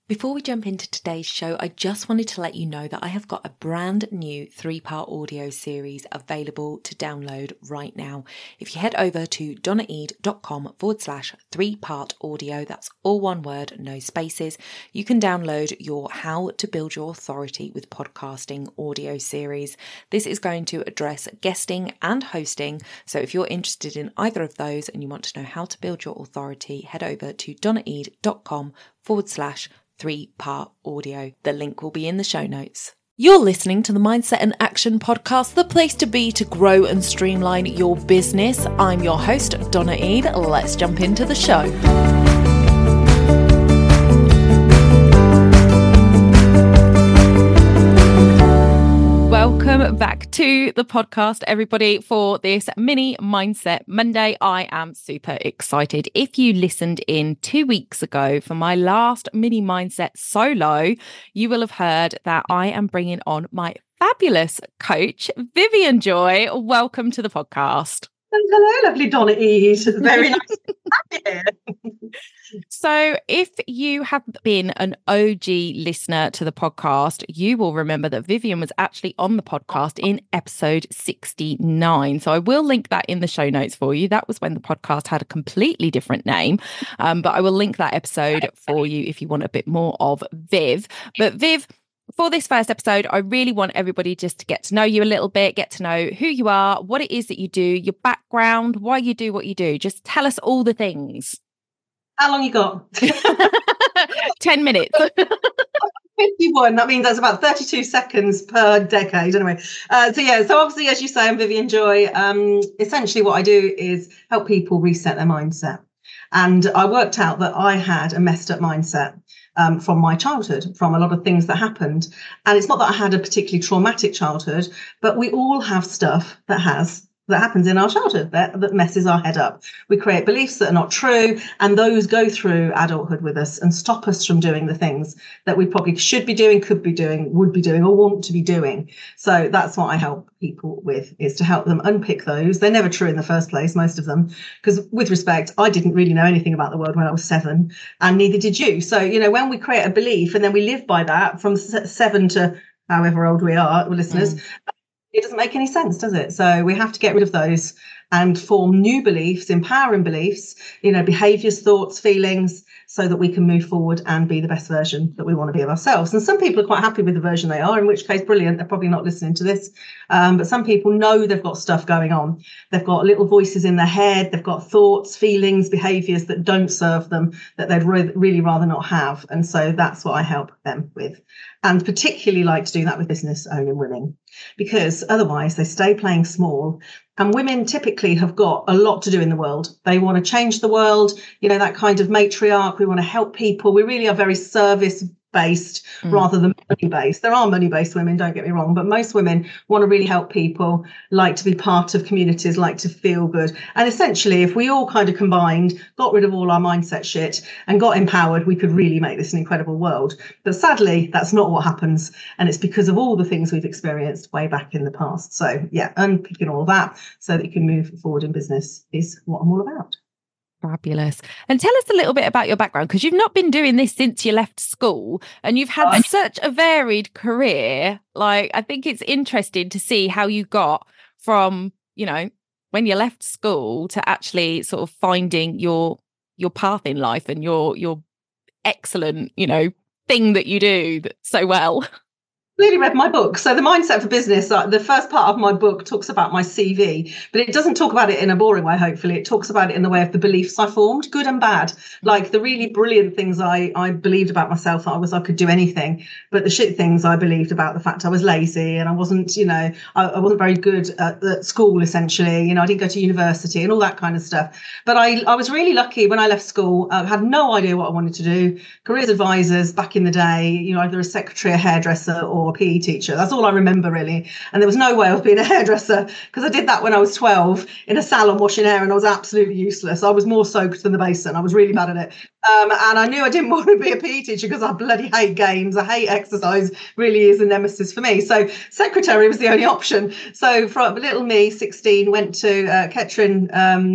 Before we jump into today's show, I just wanted to let you know that I have got a brand new 3-part audio series available to download right now. If you head over to donnaeade.com/3-part audio, that's all one word, no spaces, you can download your How to Build Your Authority with Podcasting audio series. This is going to address guesting and hosting. So if you're interested in either of those and you want to know how to build your authority, head over to donnaeade.com/3-part audio. The link will be in the show notes. You're listening to the Mindset and Action Podcast, the place to be to grow and streamline your business. I'm your host, Donna Eade. Let's jump into the show. Welcome back to the podcast, everybody, for this mini Mindset Monday. I am super excited. If you listened in 2 weeks ago for my last mini Mindset solo, you will have heard that I am bringing on my fabulous coach, Vivian Joy. Welcome to the podcast. Hello, lovely Donna Eade. Very nice to have you here. So if you have been an OG listener to the podcast, you will remember that Vivian was actually on the podcast in episode 69. So I will link that in the show notes for you. That was when the podcast had a completely different name, but I will link that episode for you if you want a bit more of Viv. But Viv, for this first episode, I really want everybody just to get to know you a little bit, get to know who you are, what it is that you do, your background, why you do what you do. Just tell us all the things. How long you got? 10 minutes. 51. That means that's about 32 seconds per decade. Anyway, so obviously, as you say, I'm Vivian Joy. Essentially, what I do is help people reset their mindset. And I worked out that I had a messed up mindset from my childhood, from a lot of things that happened. And it's not that I had a particularly traumatic childhood, but we all have stuff that happens in our childhood that messes our head up. We create beliefs that are not true, and those go through adulthood with us and stop us from doing the things that we probably should be doing, could be doing, would be doing, or want to be doing. So that's what I help people with, is to help them unpick those. They're never true in the first place, most of them, because with respect, I didn't really know anything about the world when I was 7, and neither did you. So, when we create a belief and then we live by that from 7 to however old we are, listeners, it doesn't make any sense, does it? So we have to get rid of those and form new beliefs, empowering beliefs, behaviors, thoughts, feelings, so that we can move forward and be the best version that we want to be of ourselves. And some people are quite happy with the version they are, in which case, brilliant. They're probably not listening to this. But some people know they've got stuff going on. They've got little voices in their head. They've got thoughts, feelings, behaviors that don't serve them, that they'd really rather not have. And so that's what I help them with. And particularly like to do that with business owning women, because otherwise they stay playing small. And women typically have got a lot to do in the world. They want to change the world, that kind of matriarch. We want to help people. We really are very service-based rather than money-based. There are money-based women, don't get me wrong, but most women want to really help people, like to be part of communities, like to feel good. And essentially, if we all kind of combined, got rid of all our mindset shit and got empowered, we could really make this an incredible world. But sadly, that's not what happens. And it's because of all the things we've experienced way back in the past. So yeah, unpicking all that so that you can move forward in business is what I'm all about. Fabulous. And tell us a little bit about your background, because you've not been doing this since you left school and you've had such a varied career. Like, I think it's interesting to see how you got from, when you left school to actually sort of finding your path in life and your excellent, thing that you do so well. Really read my book. So the Mindset for Business, the first part of my book talks about my CV, but it doesn't talk about it in a boring way, hopefully. It talks about it in the way of the beliefs I formed, good and bad. Like the really brilliant things I believed about myself, that I could do anything, but the shit things I believed about the fact I was lazy and I wasn't, I wasn't very good at school, essentially. I didn't go to university and all that kind of stuff. But I was really lucky when I left school. I had no idea what I wanted to do. Careers advisors back in the day, either a secretary, a hairdresser, or a PE teacher. That's all I remember, really. And there was no way of being a hairdresser, because I did that when I was 12 in a salon washing hair, and I was absolutely useless. I was more soaked than the basin. I was really bad at it. And I knew I didn't want to be a PE teacher because I bloody hate games. I hate exercise, really is a nemesis for me. So secretary was the only option. So from little me, 16, went to Kettering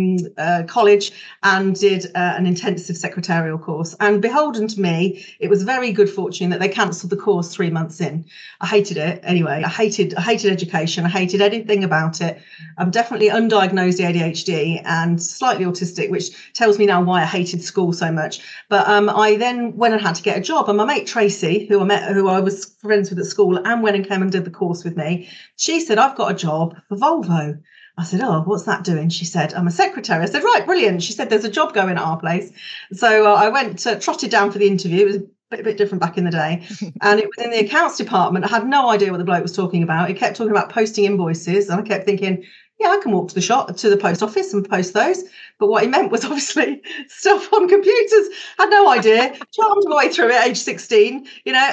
College and did an intensive secretarial course. And beholden to me, it was very good fortune that they cancelled the course 3 months in. I hated it anyway. I hated education. I hated anything about it. I'm definitely undiagnosed ADHD and slightly autistic, which tells me now why I hated school so much. But I then went and had to get a job, and my mate Tracy, who I was friends with at school, and went and came and did the course with me. She said, "I've got a job for Volvo." I said, "Oh, what's that doing?" She said, "I'm a secretary." I said, "Right, brilliant." She said, "There's a job going at our place." So I went, trotted down for the interview. It was a bit different back in the day, and it was in the accounts department. I had no idea what the bloke was talking about. He kept talking about posting invoices, and I kept thinking, yeah, I can walk to the post office and post those. But what he meant was obviously stuff on computers. Had no idea. Charmed my way through it, age 16,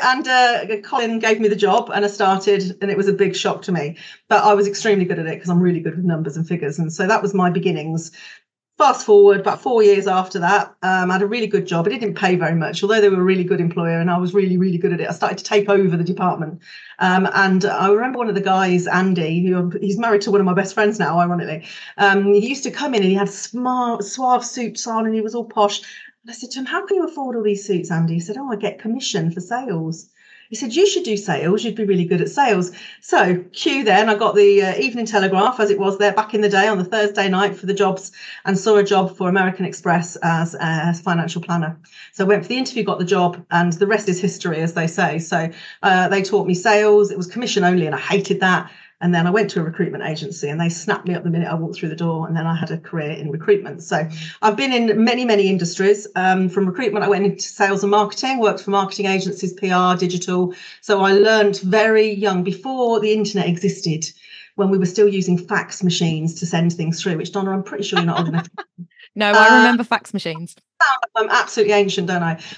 and Colin gave me the job and I started, and it was a big shock to me. But I was extremely good at it because I'm really good with numbers and figures. And so that was my beginnings. Fast forward about 4 years after that, I had a really good job. It didn't pay very much, although they were a really good employer and I was really, really good at it. I started to take over the department. And I remember one of the guys, Andy, he's married to one of my best friends now, ironically. He used to come in and he had suave suits on and he was all posh. And I said to him, "How can you afford all these suits, Andy?" He said, "Oh, I get commission for sales." He said, "You should do sales. You'd be really good at sales." So cue then, I got the Evening Telegraph, as it was there back in the day, on the Thursday night for the jobs, and saw a job for American Express as a financial planner. So I went for the interview, got the job, and the rest is history, as they say. So they taught me sales. It was commission only, and I hated that. And then I went to a recruitment agency and they snapped me up the minute I walked through the door. And then I had a career in recruitment. So I've been in many, many industries. From recruitment, I went into sales and marketing, worked for marketing agencies, PR, digital. So I learned very young, before the internet existed, when we were still using fax machines to send things through, which, Donna, I'm pretty sure you're not old enough. No, I remember fax machines. I'm absolutely ancient, don't I?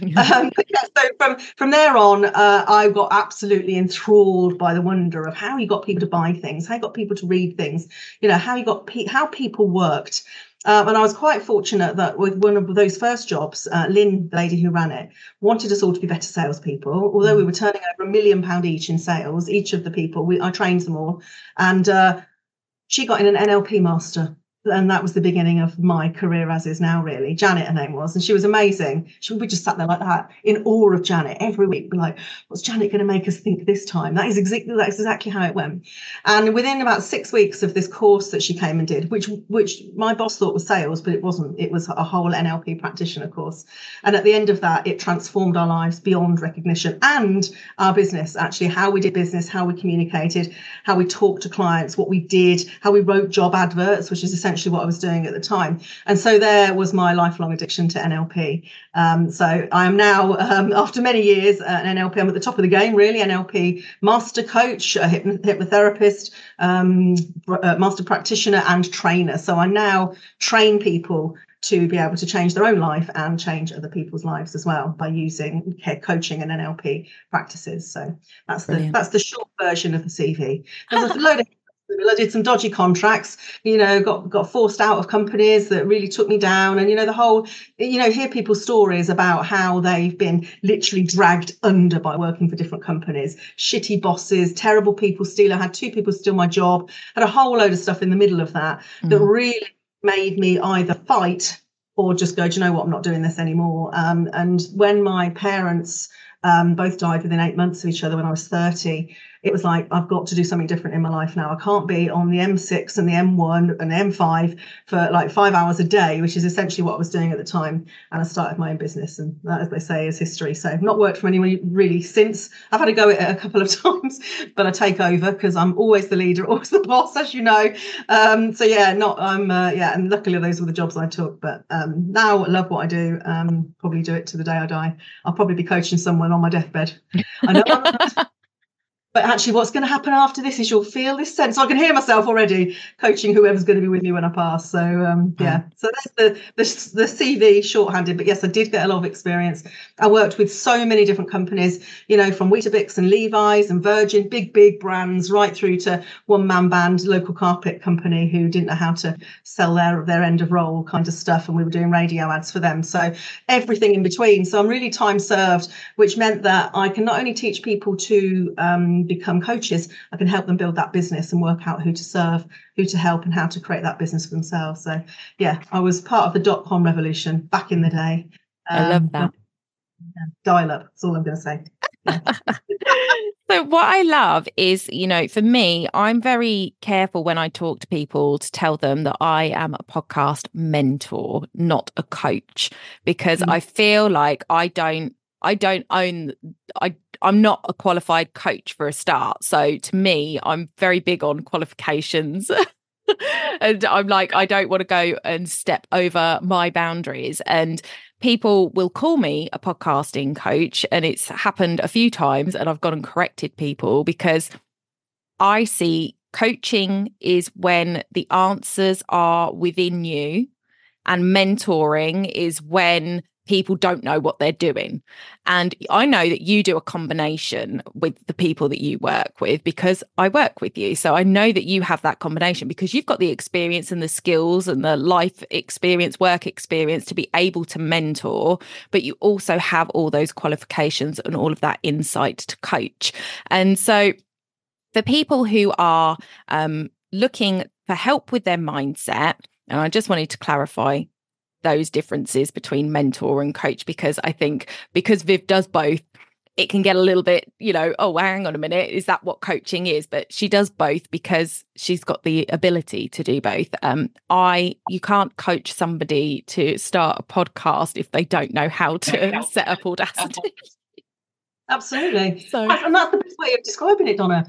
So from there on, I got absolutely enthralled by the wonder of how you got people to buy things, how you got people to read things, how you got how people worked. And I was quite fortunate that with one of those first jobs, Lynn, the lady who ran it, wanted us all to be better salespeople. Although we were turning over £1 million each in sales, each of the people, I trained them all, and she got in an NLP master. And that was the beginning of my career, as is now, really. Janet, her name was, and she was amazing. We just sat there like that, in awe of Janet every week. Be like, what's Janet going to make us think this time? That's exactly how it went. And within about 6 weeks of this course that she came and did, which my boss thought was sales, but it wasn't. It was a whole NLP practitioner course. And at the end of that, it transformed our lives beyond recognition, and our business, actually, how we did business, how we communicated, how we talked to clients, what we did, how we wrote job adverts, which is essentially what I was doing at the time. And so there was my lifelong addiction to NLP. So I am now, after many years, an NLP, I'm at the top of the game, really, NLP master coach, a hypnotherapist, master practitioner and trainer. So I now train people to be able to change their own life and change other people's lives as well by using coaching and NLP practices. So that's the short version of the CV. There's a load of I did some dodgy contracts, got forced out of companies that really took me down. And, the whole, hear people's stories about how they've been literally dragged under by working for different companies, shitty bosses, terrible people steal. I had 2 people steal my job, had a whole load of stuff in the middle of that that really made me either fight or just go, do you know what, I'm not doing this anymore. And when my parents both died within 8 months of each other when I was 30, it was like, I've got to do something different in my life now. I can't be on the M6 and the M1 and the M5 for like 5 hours a day, which is essentially what I was doing at the time. And I started my own business, and that, as they say, is history. So I've not worked for anyone really since. I've had to go at it a couple of times, but I take over because I'm always the leader, always the boss, as you know. And luckily those were the jobs I took. But now I love what I do. Probably do it to the day I die. I'll probably be coaching someone on my deathbed. I know. But actually, what's going to happen after this is you'll feel this sense. So I can hear myself already coaching whoever's going to be with me when I pass. So yeah, so that's the CV shorthanded. But yes, I did get a lot of experience. I worked with so many different companies, from Weetabix and Levi's and Virgin, big brands, right through to one-man band, local carpet company who didn't know how to sell their end of roll kind of stuff, and we were doing radio ads for them. So everything in between. So I'm really time served, which meant that I can not only teach people to become coaches, I can help them build that business and work out who to serve, who to help, and how to create that business for themselves. So yeah, I was part of the dot-com revolution back in the day. I love that. Dial up, that's all I'm going to say. Yeah. So what I love is, for me, I'm very careful when I talk to people to tell them that I am a podcast mentor, not a coach, because I feel like I'm not a qualified coach for a start. So to me, I'm very big on qualifications. And I'm like, I don't want to go and step over my boundaries. And people will call me a podcasting coach, and it's happened a few times, and I've gone and corrected people, because I see coaching is when the answers are within you, and mentoring is when people don't know what they're doing. And I know that you do a combination with the people that you work with, because I work with you. So I know that you have that combination, because you've got the experience and the skills and the life experience, work experience to be able to mentor, but you also have all those qualifications and all of that insight to coach. And so for people who are looking for help with their mindset, and I just wanted to clarify those differences between mentor and coach, because I think because Viv does both, it can get a little bit, oh, hang on a minute, is that what coaching is? But she does both because she's got the ability to do both. You can't coach somebody to start a podcast if they don't know how to set up Audacity. Absolutely. And that's the best way of describing it, Donna.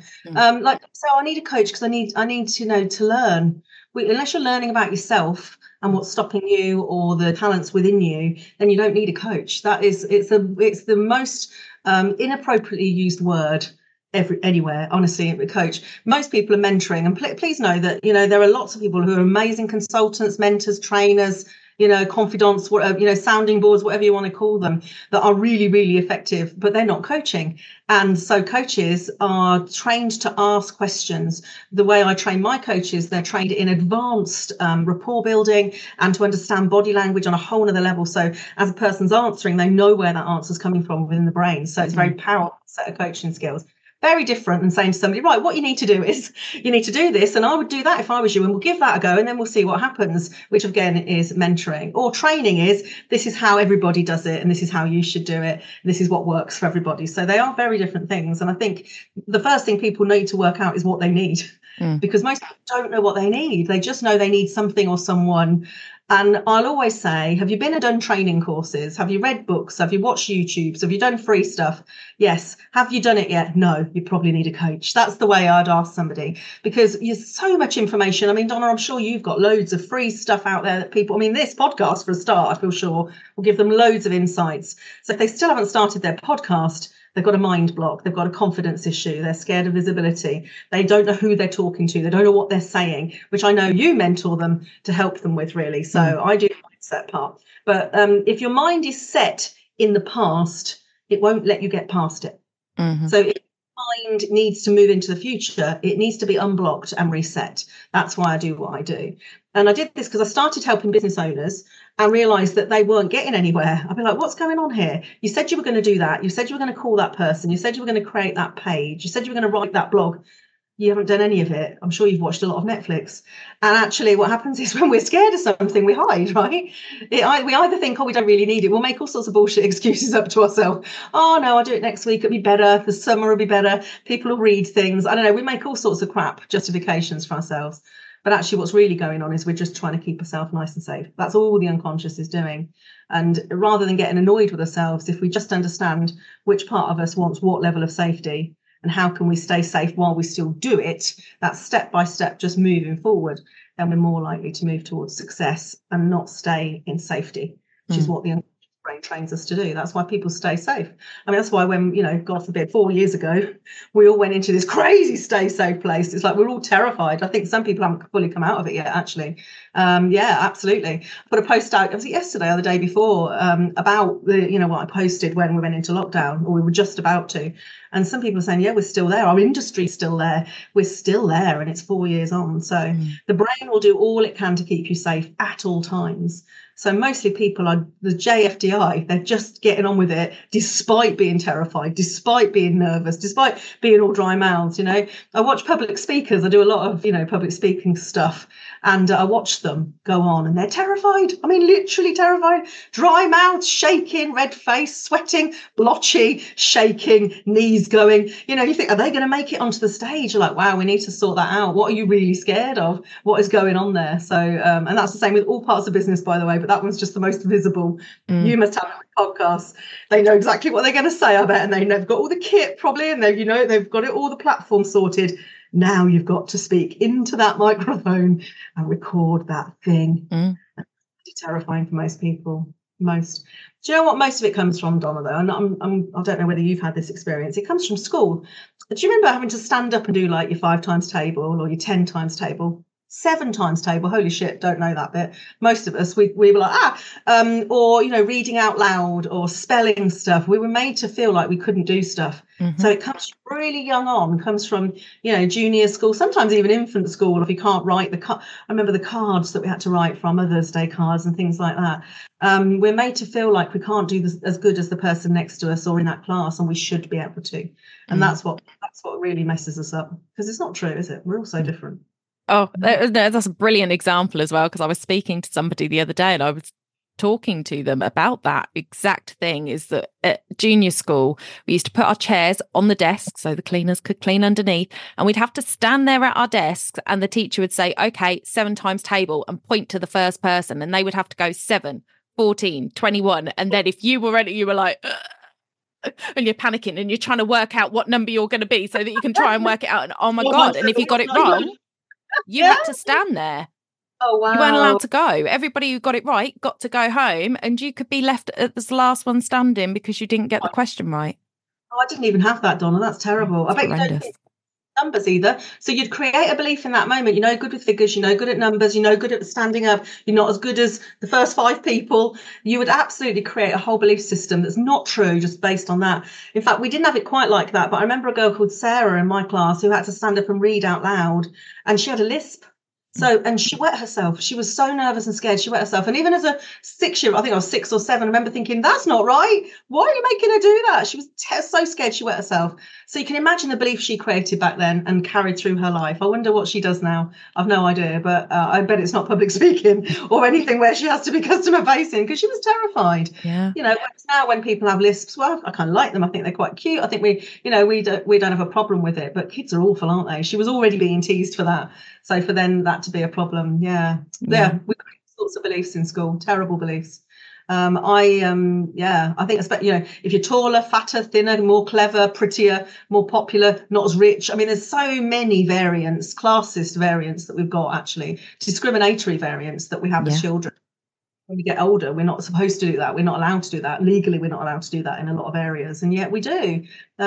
So I need a coach because I need to learn. Unless you're learning about yourself and what's stopping you or the talents within you, then you don't need a coach. It's the most inappropriately used word anywhere, honestly. A coach. Most people are mentoring, and please know that there are lots of people who are amazing consultants, mentors, trainers, confidants, sounding boards, whatever you want to call them, that are really, really effective, but they're not coaching. And so coaches are trained to ask questions. The way I train my coaches, they're trained in advanced rapport building and to understand body language on a whole other level. So as a person's answering, they know where that answer's coming from within the brain. So it's a very powerful set of coaching skills. Very different than saying to somebody, right, what you need to do is you need to do this, and I would do that if I was you, and we'll give that a go, and then we'll see what happens, which again is mentoring. Or training is, this is how everybody does it, and this is how you should do it. This is what works for everybody. So they are very different things. And I think the first thing people need to work out is what they need, because most people don't know what they need. They just know they need something or someone. And I'll always say, have you been and done training courses? Have you read books? Have you watched YouTubes? Have you done free stuff? Yes. Have you done it yet? No, you probably need a coach. That's the way I'd ask somebody, because there's so much information. I mean, Donna, I'm sure you've got loads of free stuff out there that people, this podcast for a start, I feel sure will give them loads of insights. So if they still haven't started their podcast, they've got a mind block, they've got a confidence issue, they're scared of visibility, they don't know who they're talking to, they don't know what they're saying, which I know you mentor them to help them with, really. So I do the mindset part. But if your mind is set in the past, it won't let you get past it. So if your mind needs to move into the future, it needs to be unblocked and reset. That's why I do what I do. And I did this because I started helping business owners and realized that they weren't getting anywhere. I'd be like, what's going on here? You said you were going to do that. You said you were going to call that person. You said you were going to create that page. You said you were going to write that blog. You haven't done any of it. I'm sure you've watched a lot of Netflix. And actually what happens is when we're scared of something, we hide, right? We either think, we don't really need it. We'll make all sorts of bullshit excuses up to ourselves. Oh, no, I'll do it next week. It'll be better. The summer will be better. People will read things. I don't know. We make all sorts of crap justifications for ourselves. But actually what's really going on is we're just trying to keep ourselves nice and safe. That's all the unconscious is doing. And rather than getting annoyed with ourselves, if we just understand which part of us wants what level of safety and how can we stay safe while we still do it, that's step by step just moving forward, then we're more likely to move towards success and not stay in safety, which is what the unconscious brain trains us to do. That's why people stay safe. I mean, that's why when, God forbid, 4 years ago, we all went into this crazy stay safe place. It's like we're all terrified. I think some people haven't fully come out of it yet, actually. Yeah, absolutely. I put a post out, was it yesterday or the day before, about what I posted when we went into lockdown, or we were just about to. And some people are saying, yeah, we're still there. Our industry's still there. We're still there. And it's 4 years on. So the brain will do all it can to keep you safe at all times. So mostly people are the JFDI. They're just getting on with it, despite being terrified, despite being nervous, despite being all dry mouths. I watch public speakers. I do a lot of, public speaking stuff. And I watch them go on and they're terrified. I mean, literally terrified. Dry mouths, shaking, red face, sweating, blotchy, shaking, knees going. You think, are they going to make it onto the stage? You're like, wow, we need to sort that out. What are you really scared of? What is going on there? So, and that's the same with all parts of business, by the way, but that one's just the most visible. You must have podcasts. They know exactly what they're going to say, I bet. And they've got all the kit probably, and they've got it all the platform sorted. Now you've got to speak into that microphone and record that thing. It's terrifying for most people. Do you know what most of it comes from, Donna, though? And I don't know whether you've had this experience. It comes from school. Do you remember having to stand up and do like your 5 times table or your 10 times table? 7 times table, holy shit, don't know that bit. Most of us, we were like, or, reading out loud or spelling stuff. We were made to feel like we couldn't do stuff. So it comes really young on, comes from, junior school, sometimes even infant school. If you can't write I remember the cards that we had to write from Mother's Day cards and things like that. We're made to feel like we can't do this as good as the person next to us or in that class, and we should be able to. And that's what really messes us up, because it's not true, is it? We're all so different. Oh, that's a brilliant example as well, because I was speaking to somebody the other day and I was talking to them about that exact thing. Is that at junior school, we used to put our chairs on the desk so the cleaners could clean underneath, and we'd have to stand there at our desks and the teacher would say, okay, 7 times table, and point to the first person, and they would have to go 7, 14, 21. And then if you were ready, you were like... and you're panicking and you're trying to work out what number you're going to be so that you can try and work it out. And oh my God. And if you got it wrong, you had to stand there. Oh, wow. You weren't allowed to go. Everybody who got it right got to go home, and you could be left as the last one standing because you didn't get the question right. Oh, I didn't even have that, Donna. That's terrible. I bet horrendous. You don't think numbers either. So you'd create a belief in that moment. You're no good with figures. You're no good at numbers. You're no good at standing up. You're not as good as the first 5 people. You would absolutely create a whole belief system that's not true just based on that. In fact, we didn't have it quite like that. But I remember a girl called Sarah in my class who had to stand up and read out loud, and she had a lisp. So, and she wet herself. She was so nervous and scared. She wet herself. And even as a 6-year-old, I think I was 6 or 7, I remember thinking, that's not right. Why are you making her do that? She was so scared she wet herself. So you can imagine the belief she created back then and carried through her life. I wonder what she does now. I've no idea, but I bet it's not public speaking or anything where she has to be customer facing, because she was terrified. Yeah. Now when people have lisps, well, I kind of like them. I think they're quite cute. I think we don't have a problem with it, but kids are awful, aren't they? She was already being teased for that. So for then that to be a problem, yeah, we create all sorts of beliefs in school, terrible beliefs. I think, if you're taller, fatter, thinner, more clever, prettier, more popular, not as rich. I mean, there's so many variants, classist variants that we've got, actually, discriminatory variants that we have as children. When we get older, we're not supposed to do that. We're not allowed to do that. Legally, we're not allowed to do that in a lot of areas. And yet we do.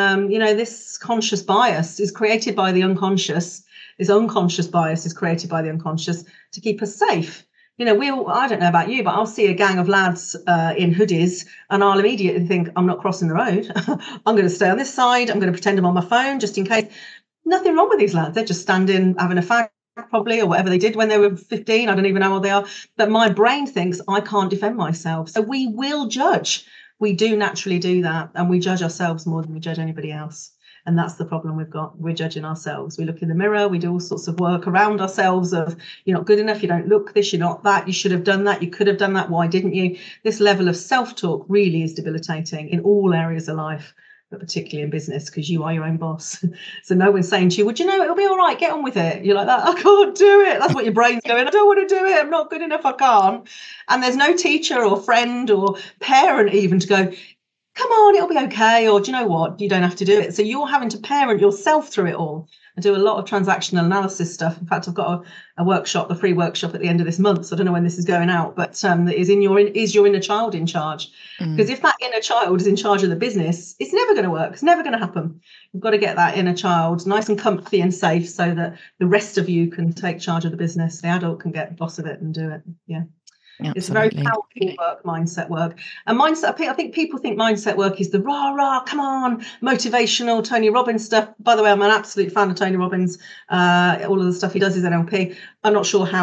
This conscious bias is created by the unconscious. This unconscious bias is created by the unconscious to keep us safe. I don't know about you, but I'll see a gang of lads in hoodies and I'll immediately think, I'm not crossing the road. I'm going to stay on this side. I'm going to pretend I'm on my phone just in case. Nothing wrong with these lads. They're just standing, having a fag probably, or whatever they did when they were 15. I don't even know how old they are. But my brain thinks I can't defend myself. So we will judge. We do naturally do that. And we judge ourselves more than we judge anybody else. And that's the problem we've got. We're judging ourselves. We look in the mirror. We do all sorts of work around ourselves of, you're not good enough. You don't look this. You're not that. You should have done that. You could have done that. Why didn't you? This level of self-talk really is debilitating in all areas of life, but particularly in business, because you are your own boss. So no one's saying to you, it'll be all right. Get on with it. You're like that. I can't do it. That's what your brain's going. I don't want to do it. I'm not good enough. I can't. And there's no teacher or friend or parent even to go, come on, it'll be okay. Or do you know what? You don't have to do it. So you're having to parent yourself through it all. I do a lot of transactional analysis stuff. In fact, I've got a workshop, a free workshop at the end of this month. So I don't know when this is going out, but that is your inner child in charge? Because if that inner child is in charge of the business, it's never going to work. It's never going to happen. You've got to get that inner child nice and comfy and safe so that the rest of you can take charge of the business. The adult can get the boss of it and do it. Yeah. Absolutely. It's very powerful work, mindset work. And mindset, I think people think mindset work is the rah, come on, motivational Tony Robbins stuff. By the way, I'm an absolute fan of Tony Robbins. All of the stuff he does is NLP. I'm not sure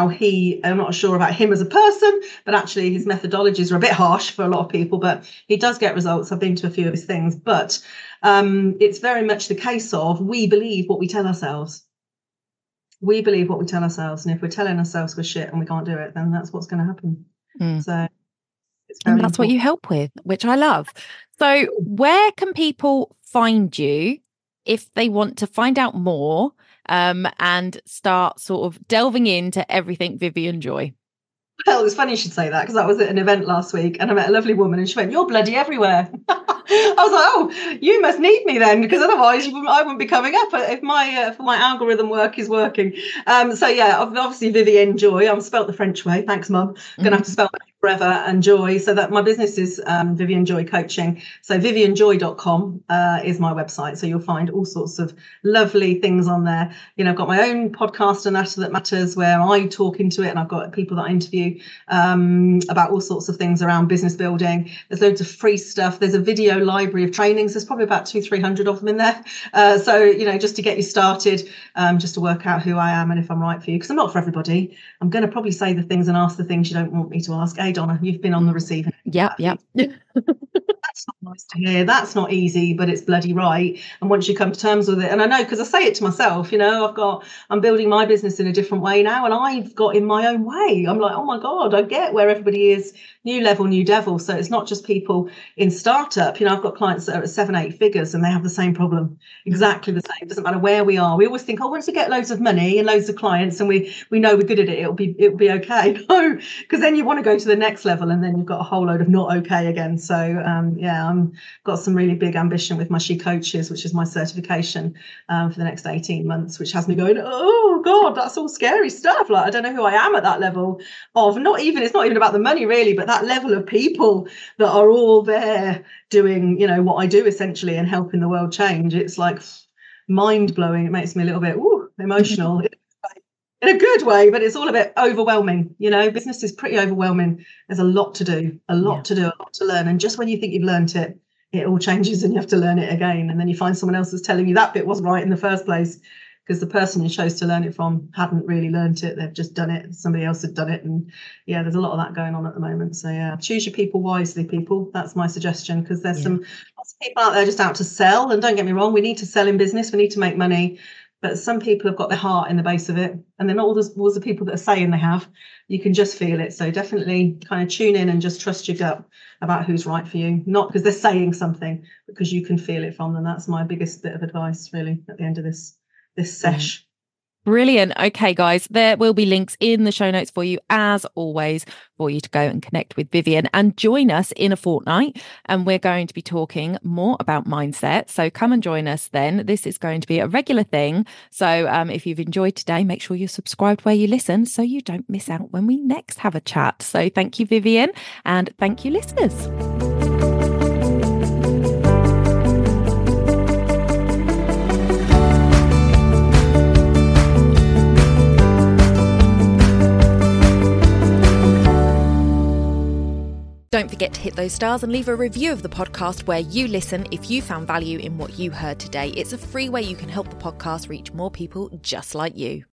about him as a person, but actually his methodologies are a bit harsh for a lot of people, but he does get results. I've been to a few of his things, but it's very much the case of we believe what we tell ourselves. We believe what we tell ourselves, and if we're telling ourselves we're shit and we can't do it, then that's what's going to happen. So it's very and that's important. What you help with, which I love. So where can people find you if they want to find out more and start sort of delving into everything Vivian Joy? Well, it's funny you should say that, because I was at an event last week and I met a lovely woman and she went, "You're bloody everywhere." I was like, "Oh, you must need me then, because otherwise I wouldn't be coming up if my algorithm work is working." So yeah, obviously Vivian Joy. I'm spelt the French way. Thanks, Mum. Gonna have to spell it forever, and joy. So that my business is Vivian Joy Coaching. So vivianjoy.com is my website. So you'll find all sorts of lovely things on there. You know, I've got my own podcast, and that matters, where I talk into it, and I've got people that I interview about all sorts of things around business building. There's loads of free stuff. There's a video library of trainings. There's probably about 200-300 of them in there. So, you know, just to get you started, just to work out who I am and if I'm right for you, because I'm not for everybody. I'm going to probably say the things and ask the things you don't want me to ask. Hey, Donna, you've been on the receiving end. Yep. That's not nice to hear. That's not easy, but it's bloody right. And once you come to terms with it, and I know, because I say it to myself, you know, I'm building my business in a different way now, and I've got in my own way. I'm like, oh my God, I get where everybody is. New level, new devil. So it's not just people in startup. You know, I've got clients that are at 7-8 figures and they have the same problem, exactly the same. It doesn't matter where we are. We always think, oh, once we get loads of money and loads of clients and we know we're good at it, it'll be okay. No, because then you want to go to the next level and then you've got a whole load of not okay again. So I'm got some really big ambition with my She Coaches, which is my certification for the next 18 months, which has me going, oh God, that's all scary stuff. Like, I don't know who I am at that level of it's not even about the money really, but that level of people that are all there doing, you know, what I do essentially and helping the world change. It's like mind blowing. It makes me a little bit emotional in a good way, but it's all a bit overwhelming. You know, business is pretty overwhelming. There's a lot to do, a lot to learn. And just when you think you've learned it, it all changes and you have to learn it again. And then you find someone else that's telling you that bit wasn't right in the first place, because the person you chose to learn it from hadn't really learned it. They've just done it. Somebody else had done it. And yeah, there's a lot of that going on at the moment. So yeah, choose your people wisely, people. That's my suggestion, because there's lots of people out there just out to sell. And don't get me wrong, we need to sell in business. We need to make money. But some people have got their heart in the base of it. And they're not all the people that are saying they have. You can just feel it. So definitely kind of tune in and just trust your gut about who's right for you. Not because they're saying something, because you can feel it from them. That's my biggest bit of advice, really, at the end of this sesh. Brilliant. Okay, guys, there will be links in the show notes for you, as always, for you to go and connect with Vivian and join us in a fortnight. And we're going to be talking more about mindset. So come and join us then. This is going to be a regular thing. So if you've enjoyed today, make sure you're subscribed where you listen so you don't miss out when we next have a chat. So thank you, Vivian, and thank you, listeners. Don't forget to hit those stars and leave a review of the podcast where you listen if you found value in what you heard today. It's a free way you can help the podcast reach more people just like you.